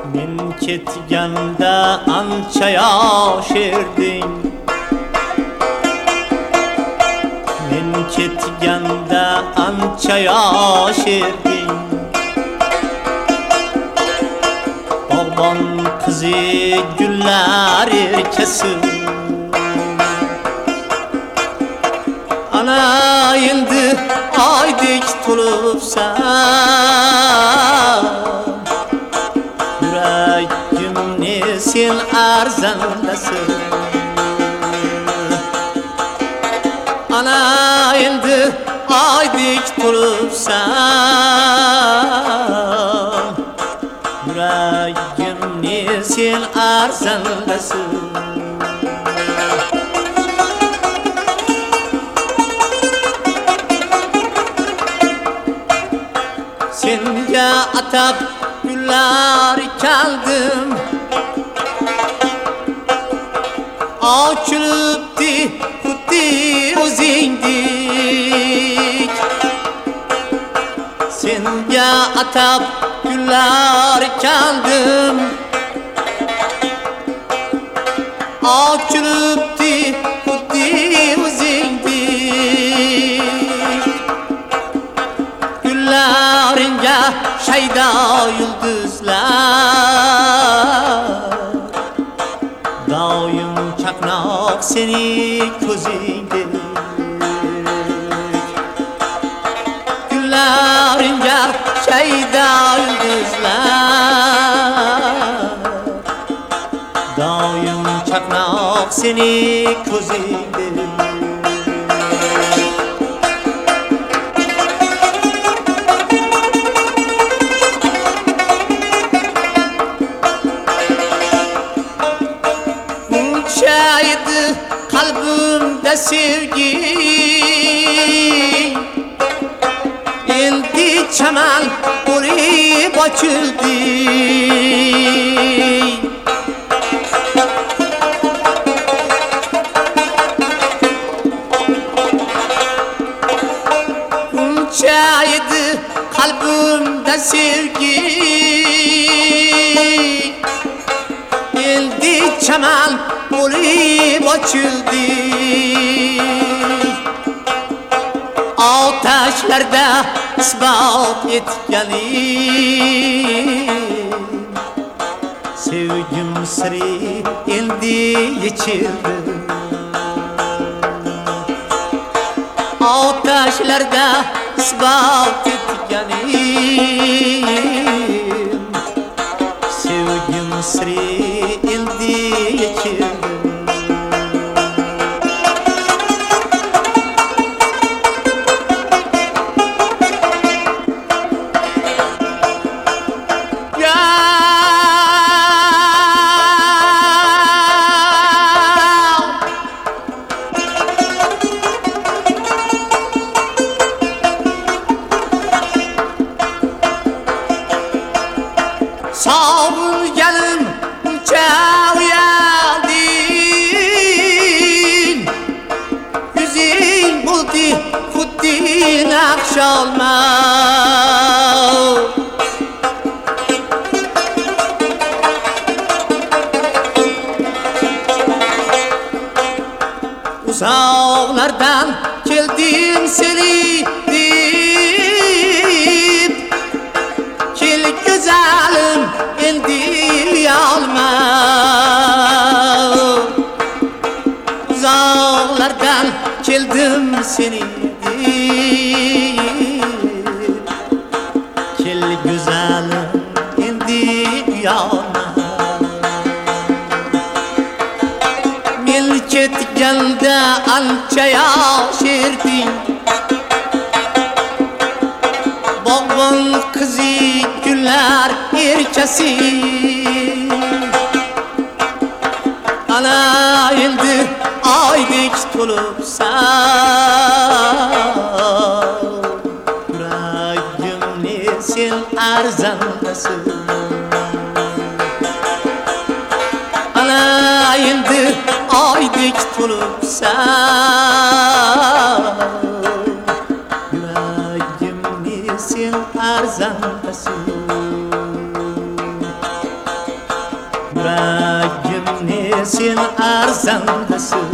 Men ketganda ancha yosh eding, men ketganda ancha yosh eding. Bog'bon qizi gullar erkasi, ana endi oydek to'libsan. Yuragimni sen arzandasin, ana endi oydek to'libsan. Yuragimni sen arzandasin. Senga atab gullar kaldım, ochilibdi xuddi o'zingdek. Senga atab gullar kaldım, ochilibdi xuddi o'zingdek. Gullaringa shaydo yulduzlar, doim chaqnoq seni ko'zingdek. Gullaringa shaydo yulduzlar, doim chaqnoq seni ko'zingdek. Şaydı kalbimde sevgi, endi çaman olup açıldı. Şaydı kalbimde sevgi, endi çaman olup açıldı. Ateşlerde ispat etkenim, sevgim sırrı endi yechildi. Ateşlerde ispat etkenim, sevgim sırrı endi yechildi. Sağır gelin uçağıyadin, yüzün buldu kuddin akşalma. Uzaklardan geldim seni deyip, gel güzelim endi alma. Uzaklardan geldim seni deyip, gel güzelim endi alma. Men ketganda ancha yosh eding, bog'bon qizi gullar erkasi, ana endi oydek to'libsan. Yuragimni sen arzandasin, ana endi oydek to'libsan. Yuragimni sen arzandasin. sen arzandasın.